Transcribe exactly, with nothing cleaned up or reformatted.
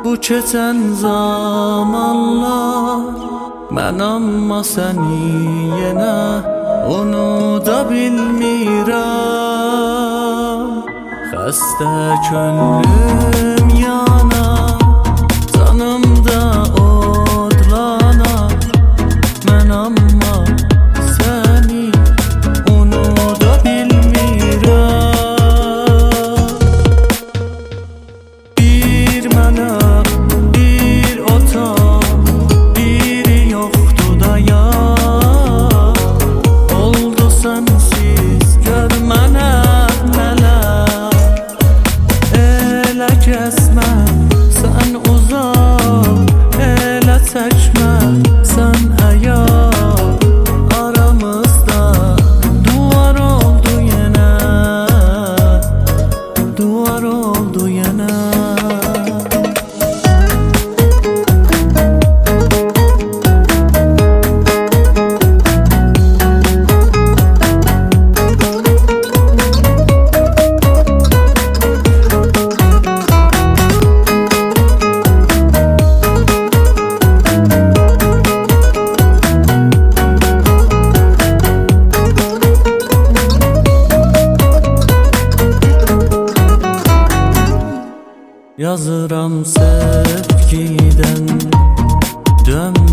Bu keçən zamanlar mən amma səni yenə unuda bilmirəm. Xəstə könlüm yanar, canımda odlanar, mən amma səni unuda bilmirəm. Bir mənə kesme, sen uzak, ele çekme, sen eğer aramızda duvar oldu yine, duvar oldu yine. Yazıram sevgiden dön.